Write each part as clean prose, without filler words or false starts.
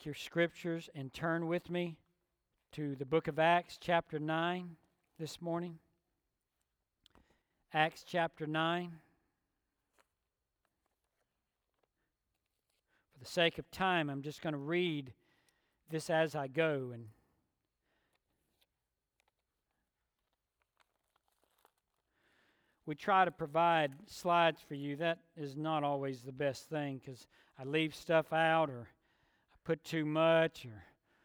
Your scriptures and turn with me to the book of Acts chapter 9 this morning. Acts chapter 9. For the sake of time, I'm just going to read this as I go. And we try to provide slides for you. That is not always the best thing because I leave stuff out or put too much, or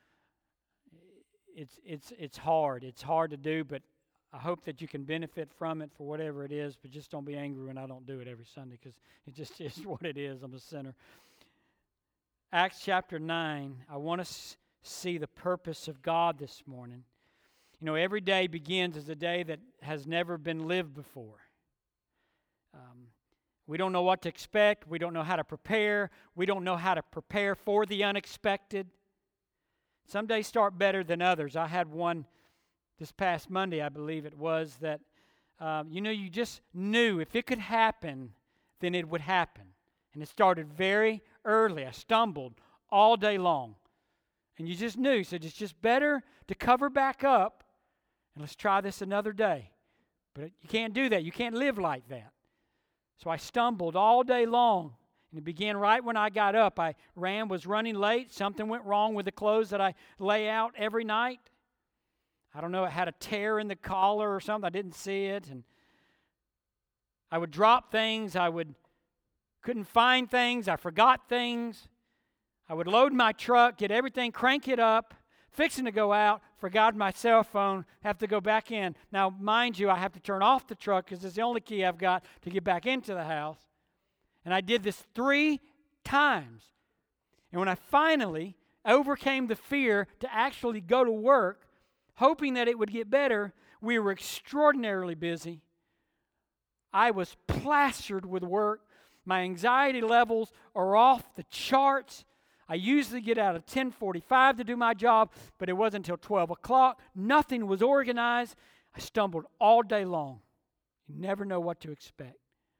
it's hard. It's hard to do, but I hope that you can benefit from it for whatever it is. But just don't be angry when I don't do it every Sunday, because it just is what it is. I'm a sinner. Acts chapter 9. I want to see the purpose of God this morning. You know, every day begins as a day that has never been lived before. We don't know what to expect. We don't know how to prepare. We don't know how to prepare for the unexpected. Some days start better than others. I had one this past Monday, I believe it was, that, you just knew if it could happen, then it would happen. And it started very early. I stumbled all day long. And you just knew. So it's just better to cover back up and let's try this another day. But you can't do that. You can't live like that. So I stumbled all day long, and it began right when I got up. I was running late. Something went wrong with the clothes that I lay out every night. I don't know, it had a tear in the collar or something. I didn't see it. And I would drop things. Couldn't find things. I forgot things. I would load my truck, get everything, crank it up, fixing to go out, forgot my cell phone, have to go back in. Now, mind you, I have to turn off the truck because it's the only key I've got to get back into the house. And I did this 3 times. And when I finally overcame the fear to actually go to work, hoping that it would get better, we were extraordinarily busy. I was plastered with work. My anxiety levels are off the charts. I usually get out at 10:45 to do my job, but it wasn't until 12 o'clock. Nothing was organized. I stumbled all day long. You never know what to expect.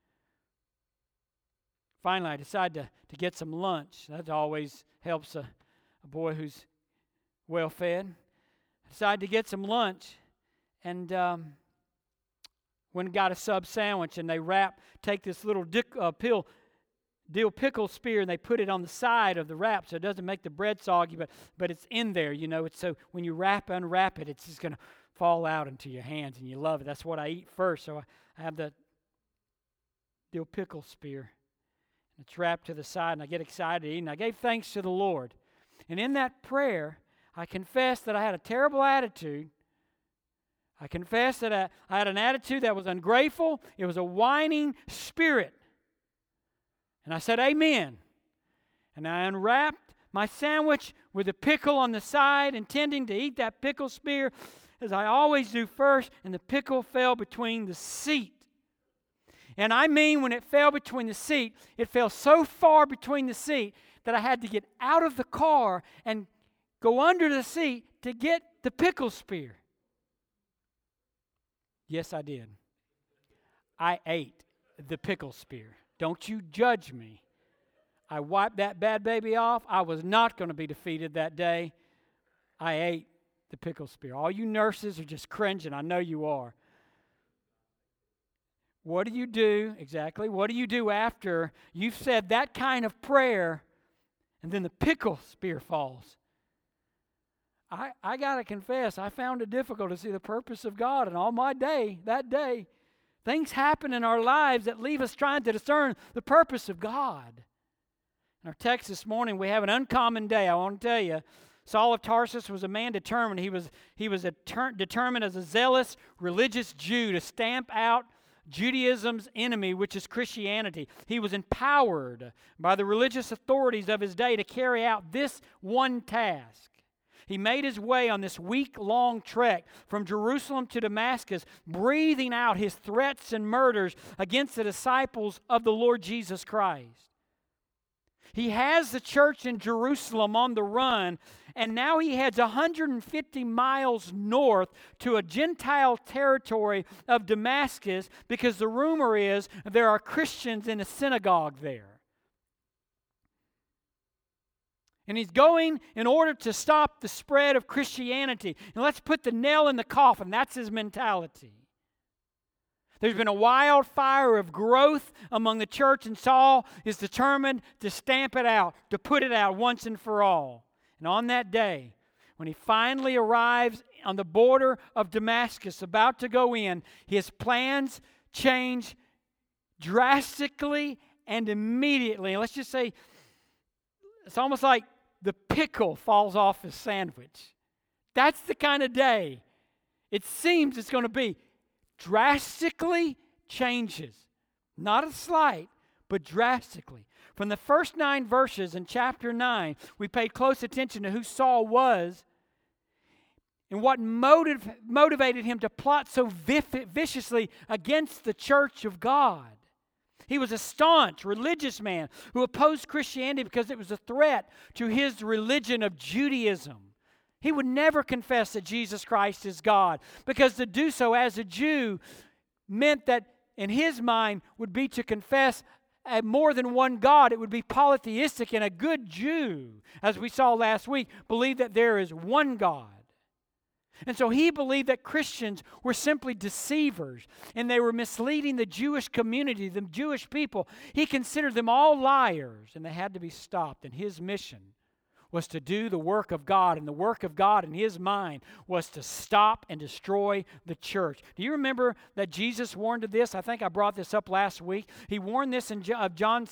Finally, I decided to get some lunch. That always helps a boy who's well-fed. I decided to get some lunch, and went and got a sub sandwich, and they take this little dill pickle spear, and they put it on the side of the wrap so it doesn't make the bread soggy, but it's in there, It's so when you unwrap it, it's just going to fall out into your hands, and you love it. That's what I eat first, so I have the dill pickle spear. It's wrapped to the side, and I get excited eating. I gave thanks to the Lord. And in that prayer, I confessed that I had a terrible attitude. I confessed that I had an attitude that was ungrateful. It was a whining spirit. And I said, amen. And I unwrapped my sandwich with a pickle on the side, intending to eat that pickle spear, as I always do first, and the pickle fell between the seat. And I mean, when it fell between the seat, it fell so far between the seat that I had to get out of the car and go under the seat to get the pickle spear. Yes, I did. I ate the pickle spear. Don't you judge me. I wiped that bad baby off. I was not going to be defeated that day. I ate the pickle spear. All you nurses are just cringing. I know you are. What do you do? Exactly. What do you do after you've said that kind of prayer and then the pickle spear falls? I got to confess, I found it difficult to see the purpose of God. And all my day, that day, things happen in our lives that leave us trying to discern the purpose of God. In our text this morning, we have an uncommon day. I want to tell you, Saul of Tarsus was a man determined. He was determined as a zealous religious Jew to stamp out Judaism's enemy, which is Christianity. He was empowered by the religious authorities of his day to carry out this one task. He made his way on this week-long trek from Jerusalem to Damascus, breathing out his threats and murders against the disciples of the Lord Jesus Christ. He has the church in Jerusalem on the run, and now he heads 150 miles north to a Gentile territory of Damascus because the rumor is there are Christians in a synagogue there. And he's going in order to stop the spread of Christianity. And let's put the nail in the coffin. That's his mentality. There's been a wildfire of growth among the church, and Saul is determined to stamp it out, to put it out once and for all. And on that day, when he finally arrives on the border of Damascus, about to go in, his plans change drastically and immediately. And let's just say, it's almost like the pickle falls off his sandwich. That's the kind of day it seems it's going to be. Drastically changes. Not a slight, but drastically. From the first 9 verses in chapter 9, we paid close attention to who Saul was and what motivated him to plot so viciously against the church of God. He was a staunch religious man who opposed Christianity because it was a threat to his religion of Judaism. He would never confess that Jesus Christ is God, because to do so as a Jew meant that in his mind would be to confess more than one God. It would be polytheistic, and a good Jew, as we saw last week, believed that there is one God. And so he believed that Christians were simply deceivers, and they were misleading the Jewish community, the Jewish people. He considered them all liars, and they had to be stopped. And his mission was to do the work of God, and the work of God in his mind was to stop and destroy the church. Do you remember that Jesus warned of this? I think I brought this up last week. He warned this in John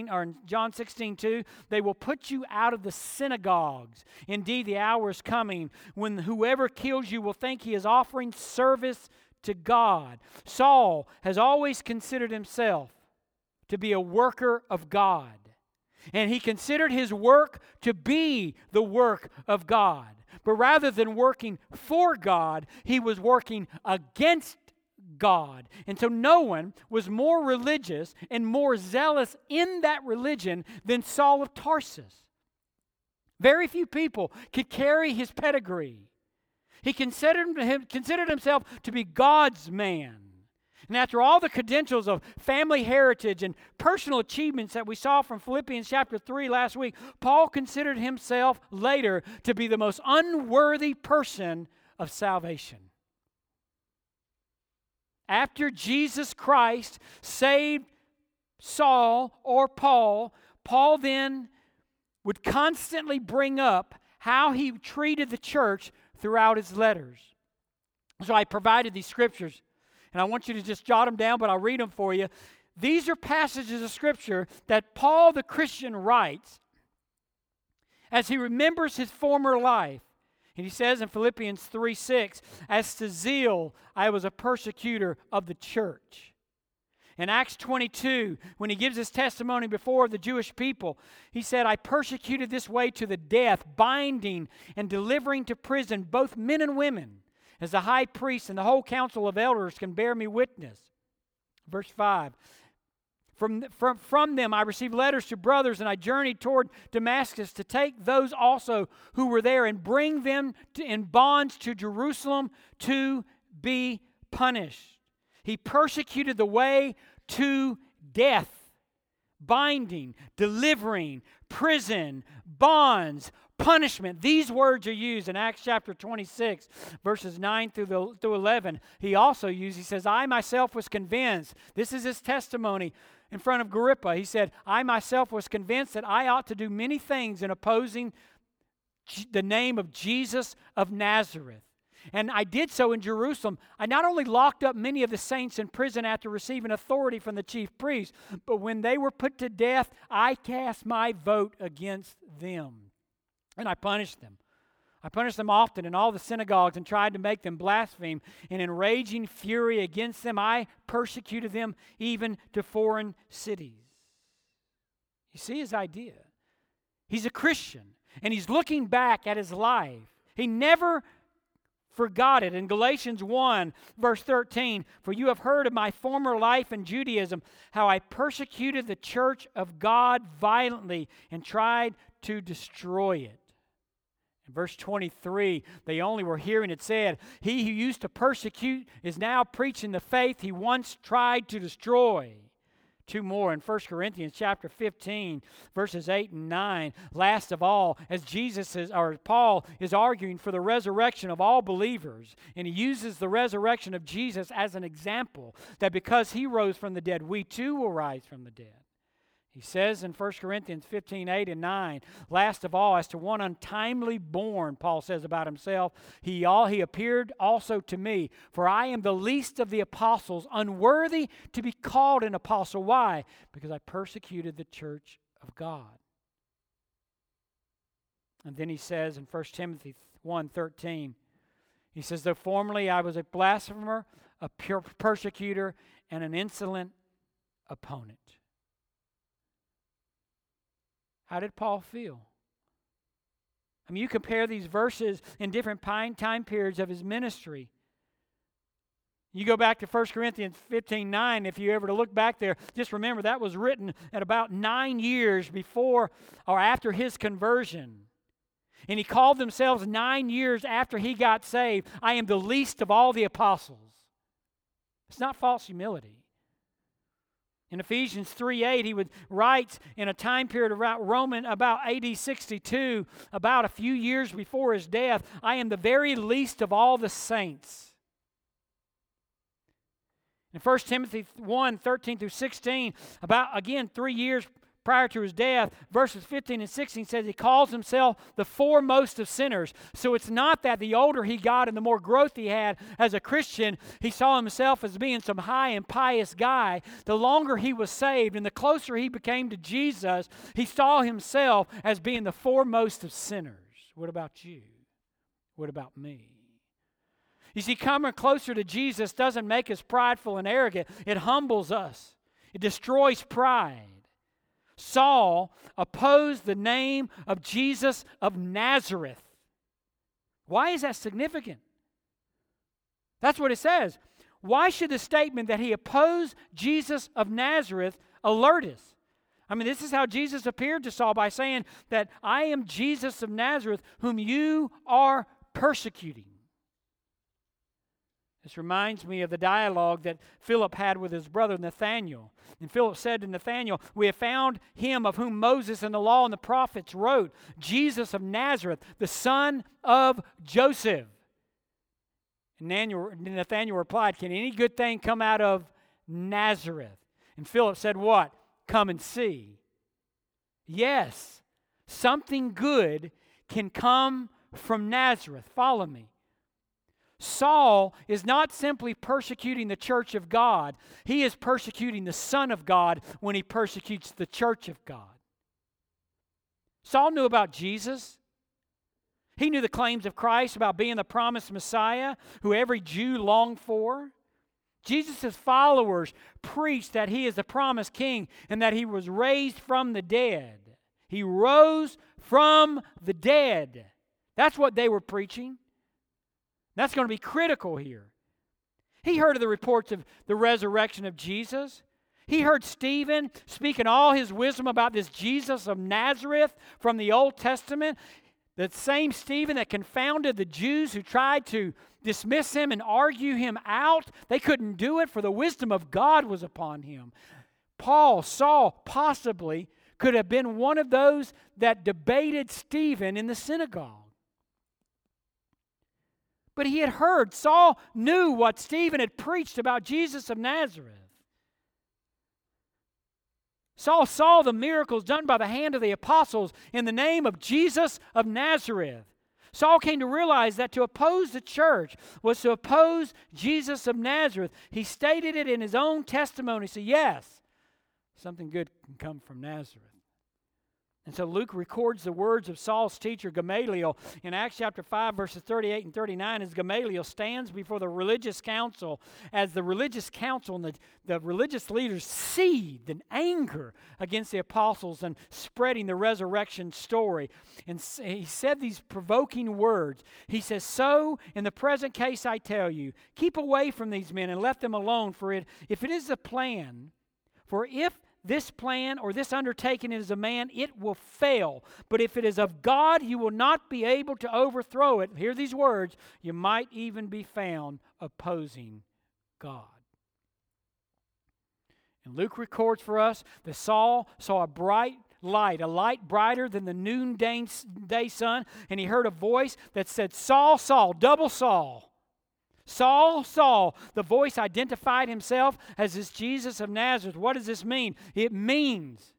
16:2. They will put you out of the synagogues. Indeed, the hour is coming when whoever kills you will think he is offering service to God. Saul has always considered himself to be a worker of God. And he considered his work to be the work of God. But rather than working for God, he was working against God. And so no one was more religious and more zealous in that religion than Saul of Tarsus. Very few people could carry his pedigree. He considered himself to be God's man. And after all the credentials of family heritage and personal achievements that we saw from Philippians chapter 3 last week, Paul considered himself later to be the most unworthy person of salvation. After Jesus Christ saved Saul or Paul, Paul then would constantly bring up how he treated the church throughout his letters. So I provided these scriptures, and I want you to just jot them down, but I'll read them for you. These are passages of Scripture that Paul the Christian writes as he remembers his former life. And he says in Philippians 3:6, as to zeal, I was a persecutor of the church. In Acts 22, when he gives his testimony before the Jewish people, he said, I persecuted this way to the death, binding and delivering to prison both men and women, as the high priest and the whole council of elders can bear me witness. Verse 5, from them I received letters to brothers, and I journeyed toward Damascus to take those also who were there and bring them in bonds to Jerusalem to be punished. He persecuted the way to death, binding, delivering, prison, bonds, punishment. These words are used in Acts chapter 26, verses 9 through 11. He also he says, I myself was convinced. This is his testimony in front of Agrippa. He said, I myself was convinced that I ought to do many things in opposing the name of Jesus of Nazareth. And I did so in Jerusalem. I not only locked up many of the saints in prison after receiving authority from the chief priests, but when they were put to death, I cast my vote against them. And I punished them. I punished them often in all the synagogues and tried to make them blaspheme. And in raging fury against them, I persecuted them even to foreign cities. You see his idea. He's a Christian, and he's looking back at his life. He never forgot it. In Galatians 1, verse 13, for you have heard of my former life in Judaism, how I persecuted the church of God violently and tried to destroy it. In verse 23, they only were hearing it said, he who used to persecute is now preaching the faith he once tried to destroy. Two more in 1 Corinthians chapter 15, verses 8 and 9. Last of all, as Paul is arguing for the resurrection of all believers, and he uses the resurrection of Jesus as an example, that because he rose from the dead, we too will rise from the dead. He says in 1 Corinthians 15, 8 and 9, last of all, as to one untimely born, Paul says about himself, he appeared also to me, for I am the least of the apostles, unworthy to be called an apostle. Why? Because I persecuted the church of God. And then he says in 1 Timothy 1:13, he says, though formerly I was a blasphemer, a pure persecutor, and an insolent opponent. How did Paul feel? I mean, you compare these verses in different time periods of his ministry. You go back to 1 Corinthians 15:9, if you ever to look back there, just remember that was written at about 9 years before or after his conversion. And he called themselves 9 years after he got saved, I am the least of all the apostles. It's not false humility. In Ephesians 3:8, he writes in a time period about AD 62, about a few years before his death, I am the very least of all the saints. In 1 Timothy 1:13 through 16, about, again, 3 years prior to his death, verses 15 and 16 says he calls himself the foremost of sinners. So it's not that the older he got and the more growth he had as a Christian, he saw himself as being some high and pious guy. The longer he was saved and the closer he became to Jesus, he saw himself as being the foremost of sinners. What about you? What about me? You see, coming closer to Jesus doesn't make us prideful and arrogant. It humbles us. It destroys pride. Saul opposed the name of Jesus of Nazareth. Why is that significant? That's what it says. Why should the statement that he opposed Jesus of Nazareth alert us? I mean, this is how Jesus appeared to Saul, by saying that I am Jesus of Nazareth whom you are persecuting. This reminds me of the dialogue that Philip had with his brother Nathanael. And Philip said to Nathanael, we have found him of whom Moses and the law and the prophets wrote, Jesus of Nazareth, the son of Joseph. And Nathanael replied, can any good thing come out of Nazareth? And Philip said, what? Come and see. Yes, something good can come from Nazareth. Follow me. Saul is not simply persecuting the church of God. He is persecuting the Son of God when he persecutes the church of God. Saul knew about Jesus. He knew the claims of Christ about being the promised Messiah who every Jew longed for. Jesus' followers preached that he is the promised king and that he was raised from the dead. He rose from the dead. That's what they were preaching. That's going to be critical here. He heard of the reports of the resurrection of Jesus. He heard Stephen speaking all his wisdom about this Jesus of Nazareth from the Old Testament. The same Stephen that confounded the Jews who tried to dismiss him and argue him out. They couldn't do it, for the wisdom of God was upon him. Saul, possibly could have been one of those that debated Stephen in the synagogue. But he had heard, Saul knew what Stephen had preached about Jesus of Nazareth. Saul saw the miracles done by the hand of the apostles in the name of Jesus of Nazareth. Saul came to realize that to oppose the church was to oppose Jesus of Nazareth. He stated it in his own testimony. He said, yes, something good can come from Nazareth. And so Luke records the words of Saul's teacher Gamaliel in Acts chapter 5, verses 38 and 39, as Gamaliel stands before the religious council, as the religious council and the religious leaders seethed in anger against the apostles and spreading the resurrection story. And he said these provoking words. He says, so in the present case I tell you, keep away from these men and let them alone, for if it is a plan, for if this plan or this undertaking is of man, it will fail. But if it is of God, you will not be able to overthrow it. Hear these words. You might even be found opposing God. And Luke records for us that Saul saw a bright light, a light brighter than the noonday sun, and he heard a voice that said, Saul, Saul, double Saul. Saul, Saul. The voice identified himself as this Jesus of Nazareth. What does this mean? It means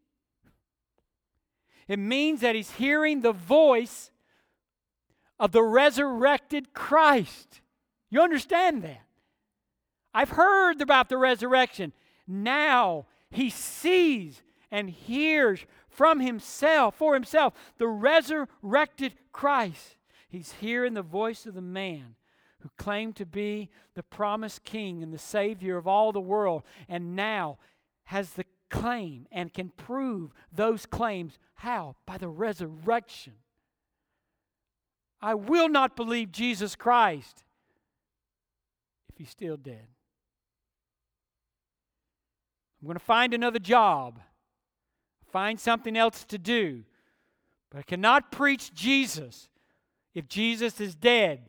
that he's hearing the voice of the resurrected Christ. You understand that? I've heard about the resurrection. Now he sees and hears from himself, for himself, the resurrected Christ. He's hearing the voice of the man who claimed to be the promised king and the Savior of all the world, and now has the claim and can prove those claims. How? By the resurrection. I will not believe Jesus Christ if he's still dead. I'm going to find another job, find something else to do, but I cannot preach Jesus if Jesus is dead.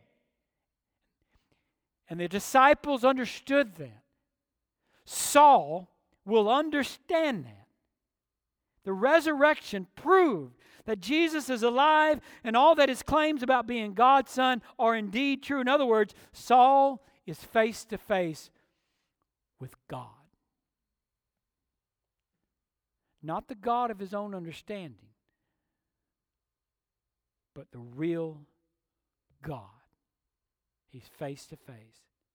And the disciples understood that. Saul will understand that. The resurrection proved that Jesus is alive and all that his claims about being God's Son are indeed true. In other words, Saul is face to face with God. Not the God of his own understanding, but the real God. He's face to face.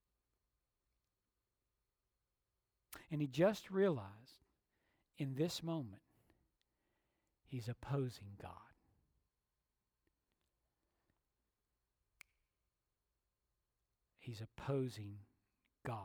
And he just realized in this moment he's opposing God. He's opposing God.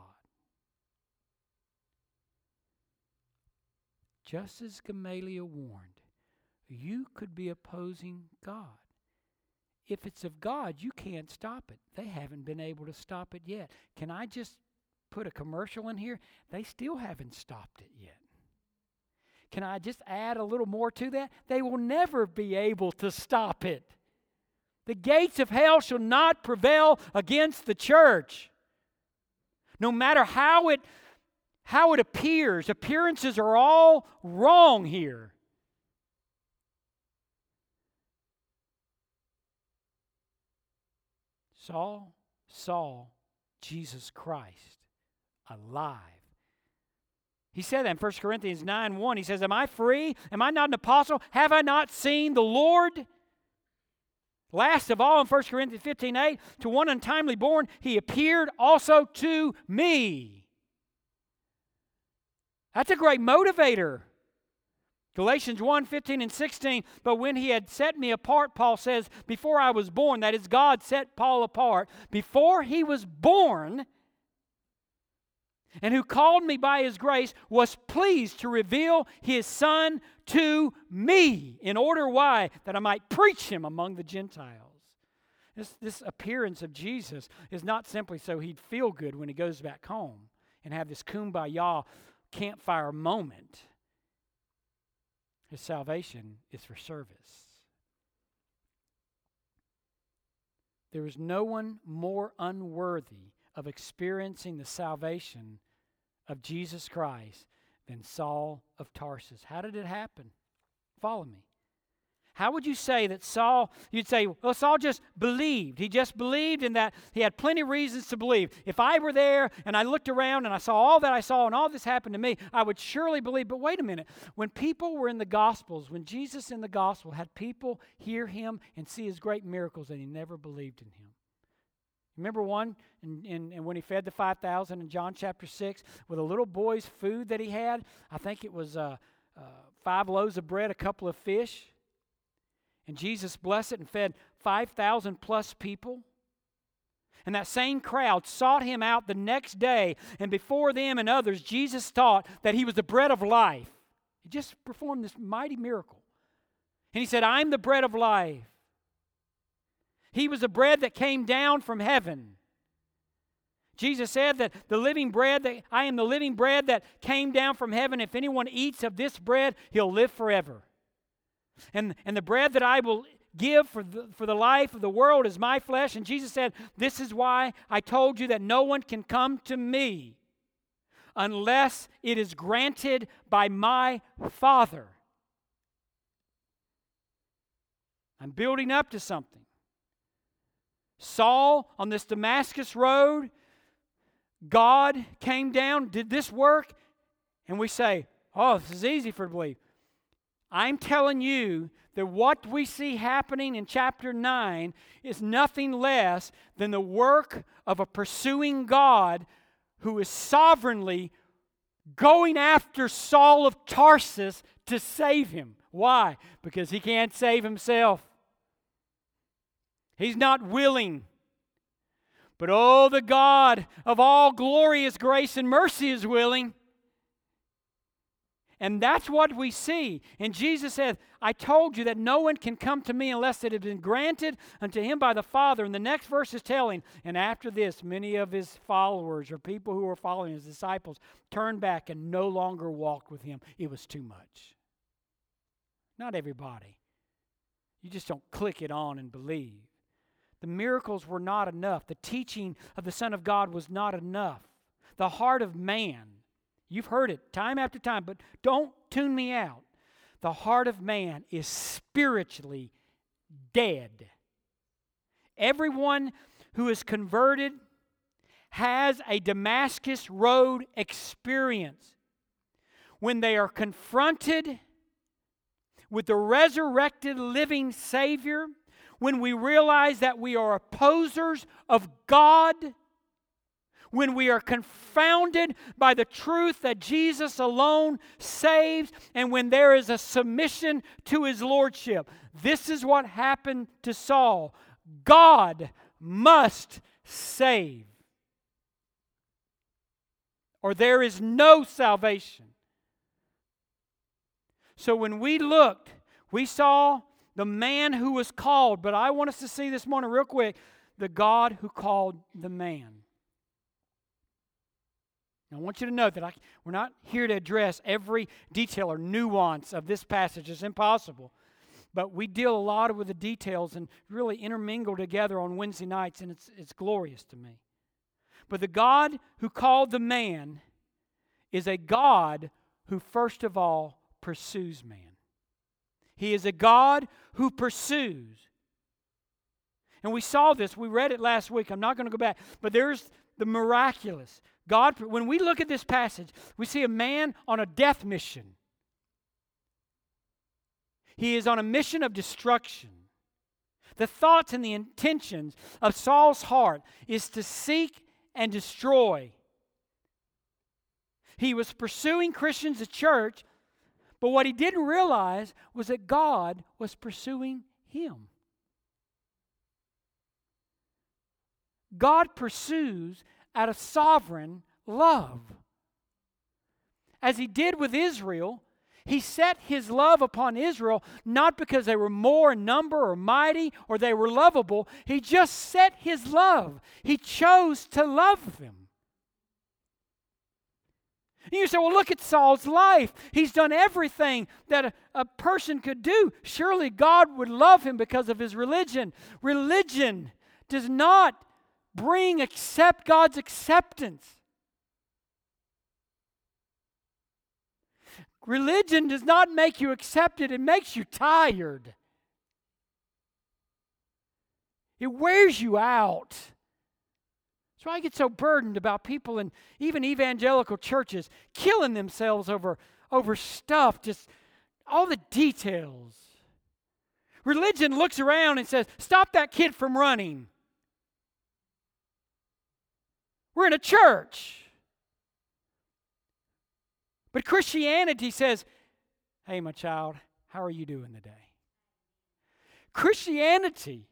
Just as Gamaliel warned, you could be opposing God. If it's of God, you can't stop it. They haven't been able to stop it yet. Can I just put a commercial in here? They still haven't stopped it yet. Can I just add a little more to that? They will never be able to stop it. The gates of hell shall not prevail against the church. No matter how it appears, appearances are all wrong here. Saul saw Jesus Christ alive. He said that in 1 Corinthians 9:1. He says, am I free? Am I not an apostle? Have I not seen the Lord? Last of all, in 1 Corinthians 15:8, to one untimely born, he appeared also to me. That's a great motivator. Galatians 1:15 and 16, but when he had set me apart, Paul says, before I was born, that is, God set Paul apart, before he was born, and who called me by his grace, was pleased to reveal his Son to me. In order, why? That I might preach him among the Gentiles. This appearance of Jesus is not simply so he'd feel good when he goes back home and have this kumbaya campfire moment. His salvation is for service. There is no one more unworthy of experiencing the salvation of Jesus Christ than Saul of Tarsus. How did it happen? Follow me. How would you say that Saul, you'd say, well, Saul just believed. He just believed in that. He had plenty of reasons to believe. If I were there and I looked around and I saw all that I saw and all this happened to me, I would surely believe. But wait a minute. When people were in the Gospels, when Jesus in the Gospel had people hear him and see his great miracles, and he never believed in him. Remember one, and when he fed the 5,000 in John chapter 6, with a little boy's food that he had, I think it was 5 loaves of bread, a couple of fish. And Jesus blessed it and fed 5,000 plus people. And that same crowd sought him out the next day. And before them and others, Jesus taught that he was the bread of life. He just performed this mighty miracle. And he said, I'm the bread of life. He was the bread that came down from heaven. Jesus said that I am the living bread that came down from heaven. If anyone eats of this bread, he'll live forever. And the bread that I will give for the life of the world is my flesh. And Jesus said, this is why I told you that no one can come to me unless it is granted by my Father. I'm building up to something. Saul, on this Damascus road, God came down, did this work, and we say, oh, this is easy for to believe. I'm telling you that what we see happening in chapter 9 is nothing less than the work of a pursuing God who is sovereignly going after Saul of Tarsus to save him. Why? Because he can't save himself. He's not willing. But oh, the God of all glorious grace and mercy is willing. And that's what we see. And Jesus said, I told you that no one can come to me unless it had been granted unto him by the Father. And the next verse is telling, and after this, many of his followers or people who were following his disciples turned back and no longer walked with him. It was too much. Not everybody. You just don't click it on and believe. The miracles were not enough. The teaching of the Son of God was not enough. The heart of man, you've heard it time after time, but don't tune me out. The heart of man is spiritually dead. Everyone who is converted has a Damascus Road experience. When they are confronted with the resurrected living Savior, when we realize that we are opposers of God, when we are confounded by the truth that Jesus alone saves, and when there is a submission to His Lordship. This is what happened to Saul. God must save, or there is no salvation. So when we looked, we saw the man who was called, but I want us to see this morning real quick, the God who called the man. Now, I want you to know that we're not here to address every detail or nuance of this passage. It's impossible. But we deal a lot with the details and really intermingle together on Wednesday nights, and it's glorious to me. But the God who called the man is a God who, first of all, pursues man. He is a God who pursues. And we saw this. We read it last week. I'm not going to go back. But there's the miraculous. God, when we look at this passage, we see a man on a death mission. He is on a mission of destruction. The thoughts and the intentions of Saul's heart is to seek and destroy. He was pursuing Christians at church, but what he didn't realize was that God was pursuing him. God pursues out of sovereign love. As He did with Israel, He set His love upon Israel not because they were more in number or mighty or they were lovable. He just set His love. He chose to love them. And you say, well, look at Saul's life. He's done everything that a person could do. Surely God would love him because of his religion. Religion does not bring God's acceptance. Religion does not make you accepted. It makes you tired. It wears you out. That's why I get so burdened about people in even evangelical churches killing themselves over stuff, just all the details. Religion looks around and says, stop that kid from running. We're in a church. But Christianity says, hey, my child, how are you doing today? Christianity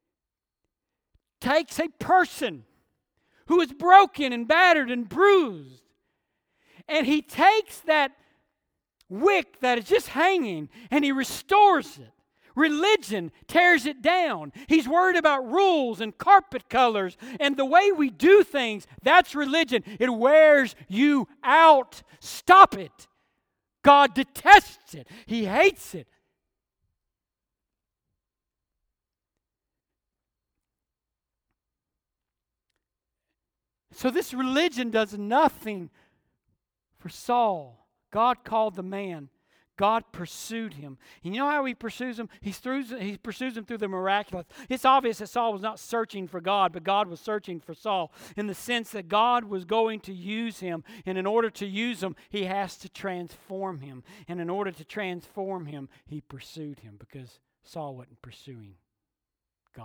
takes a person who is broken and battered and bruised, and He takes that wick that is just hanging and He restores it. Religion tears it down. He's worried about rules and carpet colors and the way we do things. That's religion. It wears you out. Stop it. God detests it. He hates it. So this religion does nothing For Saul, God called the man. God pursued him. And you know how he pursues him? He pursues him through the miraculous. It's obvious that Saul was not searching for God, but God was searching for Saul in the sense that God was going to use him. And in order to use him, he has to transform him. And in order to transform him, he pursued him because Saul wasn't pursuing God.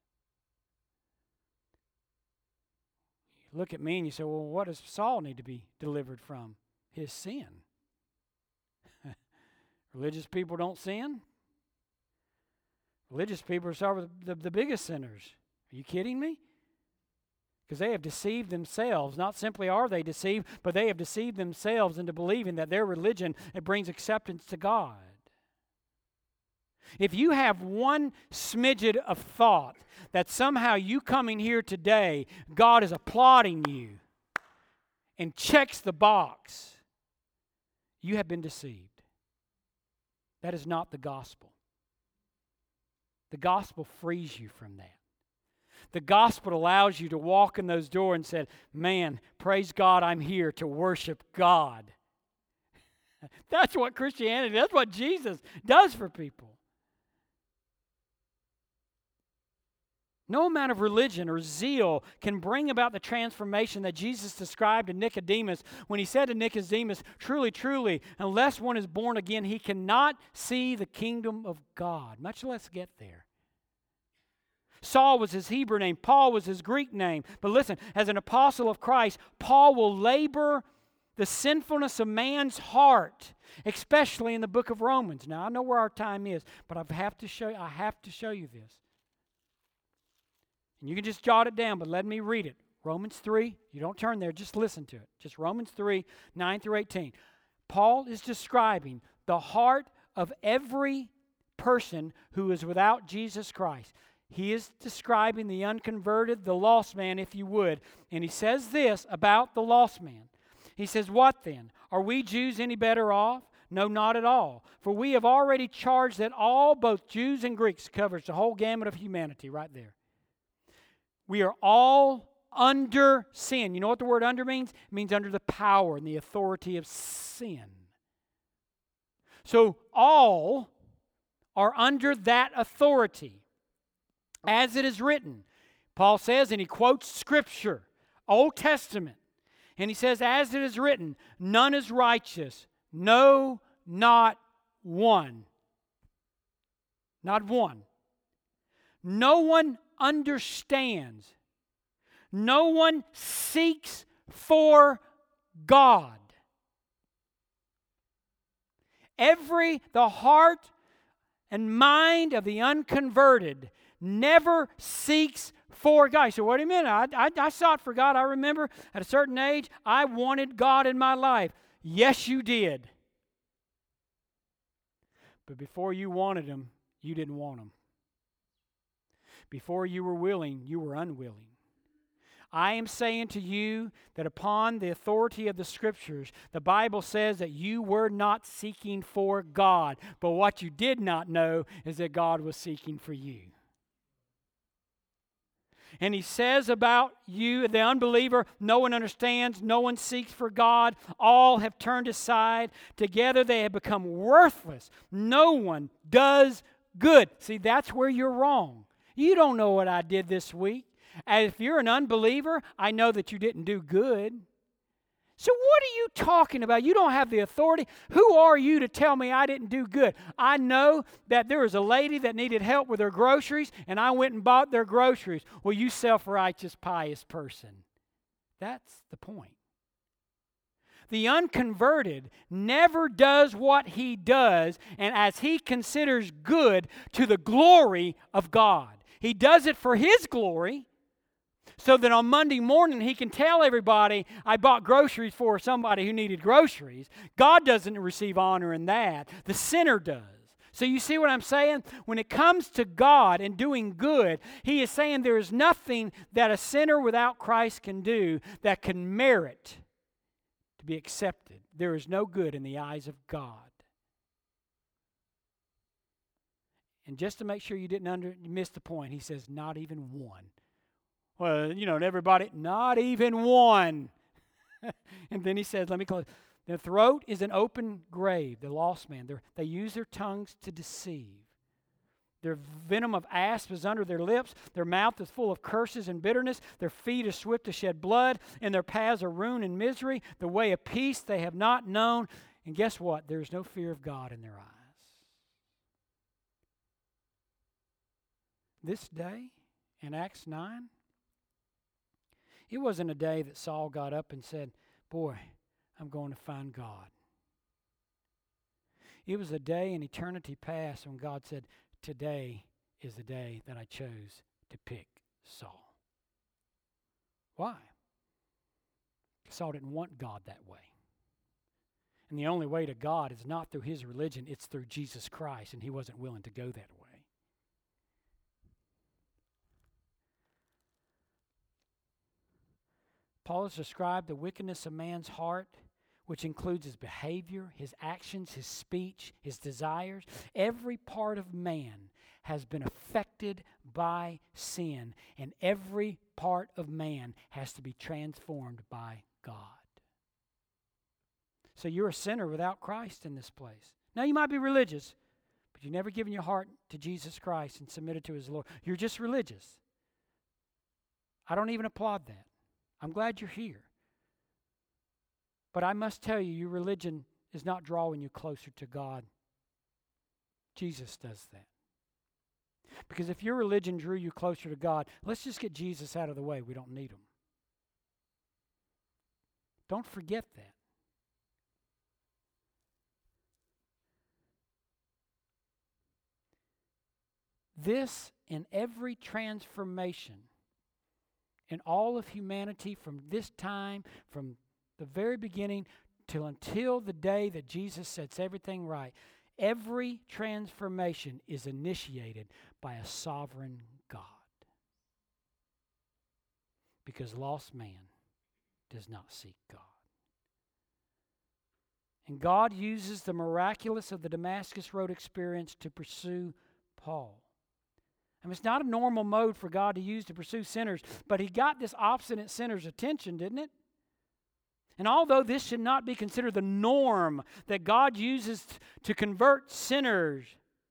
You look at me and you say, well, what does Saul need to be delivered from? His sin. Religious people don't sin. Religious people are the biggest sinners. Are you kidding me? Because they have deceived themselves. Not simply are they deceived, but they have deceived themselves into believing that their religion, it brings acceptance to God. If you have one smidget of thought that somehow you coming here today, God is applauding you and checks the box, you have been deceived. That is not the gospel. The gospel frees you from that. The gospel allows you to walk in those doors and say, man, praise God, I'm here to worship God. That's what Christianity, that's what Jesus does for people. No amount of religion or zeal can bring about the transformation that Jesus described to Nicodemus when he said to Nicodemus, truly, truly, unless one is born again, he cannot see the kingdom of God, much less get there. Saul was his Hebrew name. Paul was his Greek name. But listen, as an apostle of Christ, Paul will labor the sinfulness of man's heart, especially in the book of Romans. Now, I know where our time is, but I have to show you this. And you can just jot it down, but let me read it. Romans 3, you don't turn there, just listen to it. Just Romans 3, 9 through 18. Paul is describing the heart of every person who is without Jesus Christ. He is describing the unconverted, the lost man, if you would. And he says this about the lost man. He says, what then? Are we Jews any better off? No, not at all. For we have already charged that all, both Jews and Greeks, covers the whole gamut of humanity right there. We are all under sin. You know what the word under means? It means under the power and the authority of sin. So all are under that authority. As it is written, Paul says, and he quotes Scripture, Old Testament, and he says, as it is written, none is righteous, no, not one. Not one. No one understands. No one seeks for God. The heart and mind of the unconverted never seeks for God. So what do you mean? I sought for God. I remember at a certain age, I wanted God in my life. Yes, you did. But before you wanted Him, you didn't want Him. Before you were willing, you were unwilling. I am saying to you that upon the authority of the Scriptures, the Bible says that you were not seeking for God. But what you did not know is that God was seeking for you. And he says about you, the unbeliever, no one understands, no one seeks for God, all have turned aside. Together they have become worthless. No one does good. See, that's where you're wrong. You don't know what I did this week. And if you're an unbeliever, I know that you didn't do good. So what are you talking about? You don't have the authority. Who are you to tell me I didn't do good? I know that there was a lady that needed help with her groceries, and I went and bought their groceries. Well, you self-righteous, pious person. That's the point. The unconverted never does what he does, and as he considers good to the glory of God. He does it for His glory, so that on Monday morning he can tell everybody, I bought groceries for somebody who needed groceries. God doesn't receive honor in that. The sinner does. So you see what I'm saying? When it comes to God and doing good, He is saying there is nothing that a sinner without Christ can do that can merit to be accepted. There is no good in the eyes of God. And just to make sure you didn't miss the point, He says, not even one. Well, everybody, not even one. And then He says, let me close. Their throat is an open grave, the lost man. They use their tongues to deceive. Their venom of asp is under their lips. Their mouth is full of curses and bitterness. Their feet are swift to shed blood, and their paths are ruin and misery. The way of peace they have not known. And guess what? There is no fear of God in their eyes. This day, in Acts 9, it wasn't a day that Saul got up and said, "Boy, I'm going to find God." It was a day in eternity past when God said, "Today is the day that I chose to pick Saul." Why? Saul didn't want God that way. And the only way to God is not through his religion, it's through Jesus Christ, and he wasn't willing to go that way. Paul has described the wickedness of man's heart, which includes his behavior, his actions, his speech, his desires. Every part of man has been affected by sin, and every part of man has to be transformed by God. So you're a sinner without Christ in this place. Now you might be religious, but you've never given your heart to Jesus Christ and submitted to his Lord. You're just religious. I don't even applaud that. I'm glad you're here. But I must tell you, your religion is not drawing you closer to God. Jesus does that. Because if your religion drew you closer to God, let's just get Jesus out of the way. We don't need him. Don't forget that. This and every transformation in all of humanity from this time, from the very beginning till until the day that Jesus sets everything right, every transformation is initiated by a sovereign God. Because lost man does not seek God. And God uses the miraculous of the Damascus Road experience to pursue Paul. I mean, it's not a normal mode for God to use to pursue sinners, but he got this obstinate sinner's attention, didn't it? And although this should not be considered the norm that God uses to convert sinners,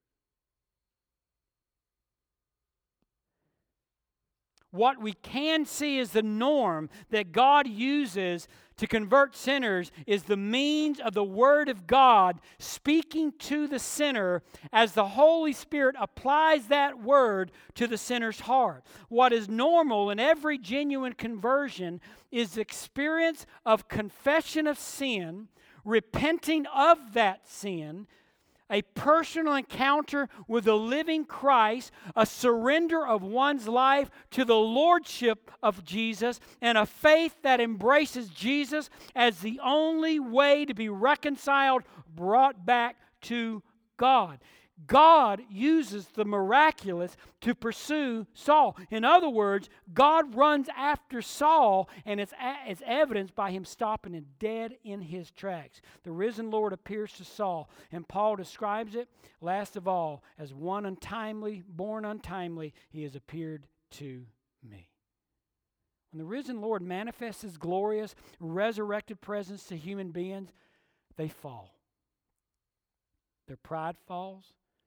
what we can see as the norm that God uses to convert sinners is the means of the Word of God speaking to the sinner as the Holy Spirit applies that Word to the sinner's heart. What is normal in every genuine conversion is the experience of confession of sin, repenting of that sin, a personal encounter with the living Christ, a surrender of one's life to the lordship of Jesus, and a faith that embraces Jesus as the only way to be reconciled, brought back to God. God uses the miraculous to pursue Saul. In other words, God runs after Saul, and it's evidenced by him stopping him dead in his tracks. The risen Lord appears to Saul, and Paul describes it, last of all, as one untimely, born untimely, he has appeared to me. When the risen Lord manifests his glorious, resurrected presence to human beings, they fall. Their pride falls.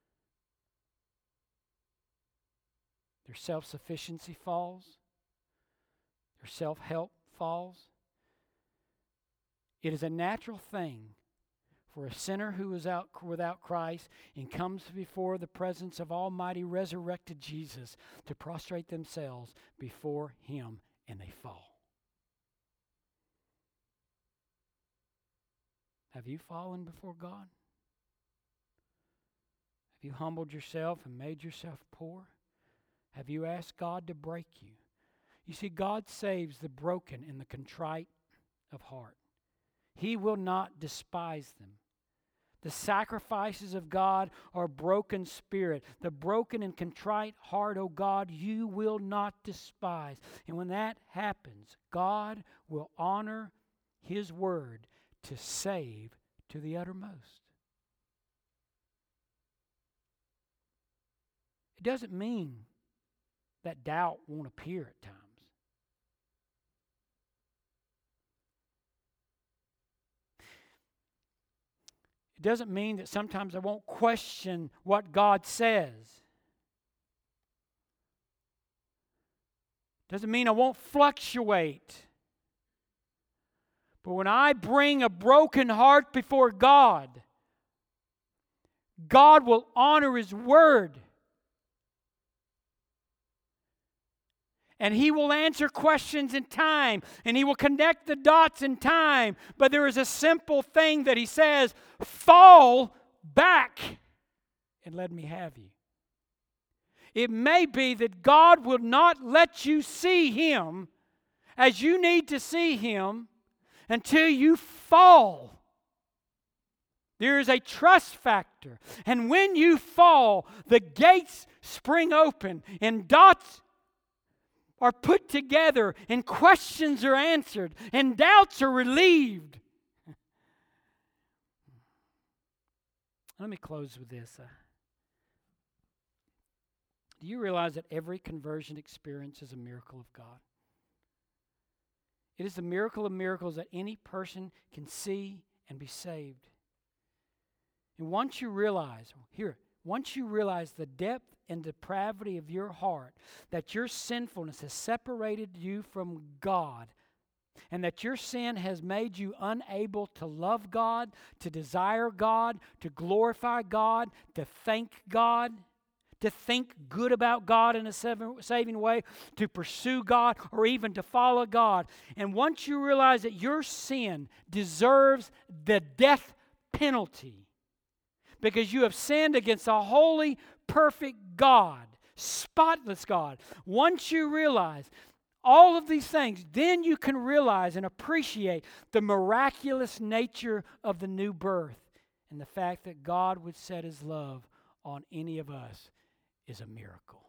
Their self-sufficiency falls. Their self-help falls. It is a natural thing for a sinner who is without Christ and comes before the presence of almighty resurrected Jesus to prostrate themselves before him, and they fall. Have you fallen before God? Have you humbled yourself and made yourself poor? Have you asked God to break you? You see, God saves the broken and the contrite of heart. He will not despise them. The sacrifices of God are broken spirit. The broken and contrite heart, O God, you will not despise. And when that happens, God will honor his word to save to the uttermost. It doesn't mean that doubt won't appear at times. It doesn't mean that sometimes I won't question what God says. Doesn't mean I won't fluctuate. But when I bring a broken heart before God, God will honor His word. And He will answer questions in time. And He will connect the dots in time. But there is a simple thing that He says, fall back and let me have you. It may be that God will not let you see Him as you need to see Him until you fall. There is a trust factor. And when you fall, the gates spring open and dots are put together and questions are answered and doubts are relieved. Let me close with this. Do you realize that every conversion experience is a miracle of God? It is the miracle of miracles that any person can see and be saved. And once you realize the depth and depravity of your heart, that your sinfulness has separated you from God, and that your sin has made you unable to love God, to desire God, to glorify God, to thank God, to think good about God in a saving way, to pursue God, or even to follow God. And once you realize that your sin deserves the death penalty, because you have sinned against a holy, perfect God, spotless God. Once you realize all of these things, then you can realize and appreciate the miraculous nature of the new birth. And the fact that God would set His love on any of us is a miracle.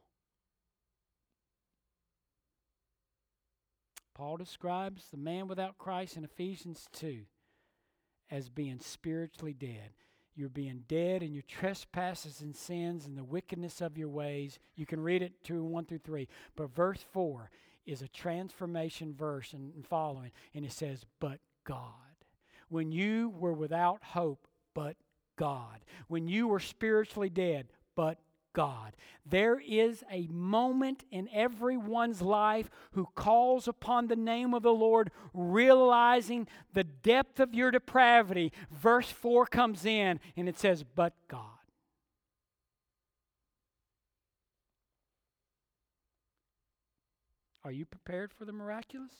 Paul describes the man without Christ in Ephesians 2 as being spiritually dead. You're being dead in your trespasses and sins and the wickedness of your ways. You can read it 1 through 3. But verse 4 is a transformation verse and following. And it says, but God. When you were without hope, but God. When you were spiritually dead, but God. There is a moment in everyone's life who calls upon the name of the Lord, realizing the depth of your depravity. Verse 4 comes in and it says, but God. Are you prepared for the miraculous?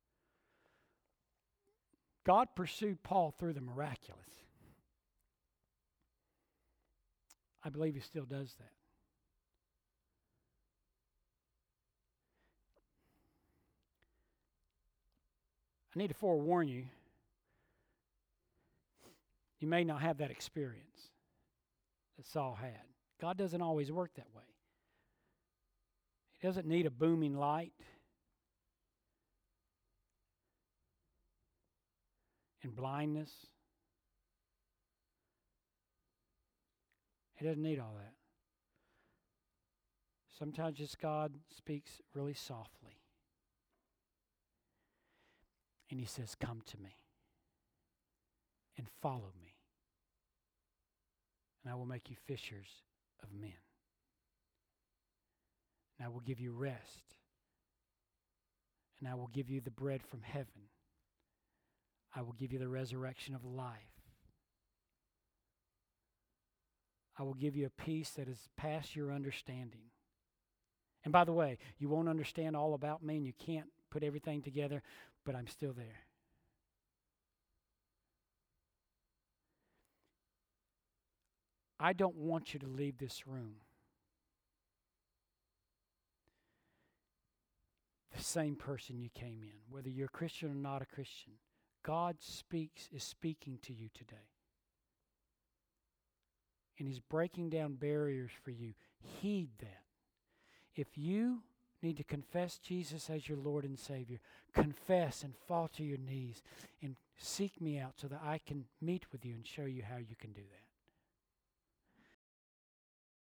God pursued Paul through the miraculous. I believe He still does that. I need to forewarn you, you may not have that experience that Saul had. God doesn't always work that way. He doesn't need a booming light and blindness. He doesn't need all that. Sometimes just God speaks really softly. And He says, come to me and follow me. And I will make you fishers of men. And I will give you rest. And I will give you the bread from heaven. I will give you the resurrection of life. I will give you a peace that is past your understanding. And by the way, you won't understand all about me and you can't put everything together, but I'm still there. I don't want you to leave this room the same person you came in, whether you're a Christian or not a Christian. God is speaking to you today. And He's breaking down barriers for you. Heed that. If you need to confess Jesus as your Lord and Savior, confess and fall to your knees and seek me out so that I can meet with you and show you how you can do that.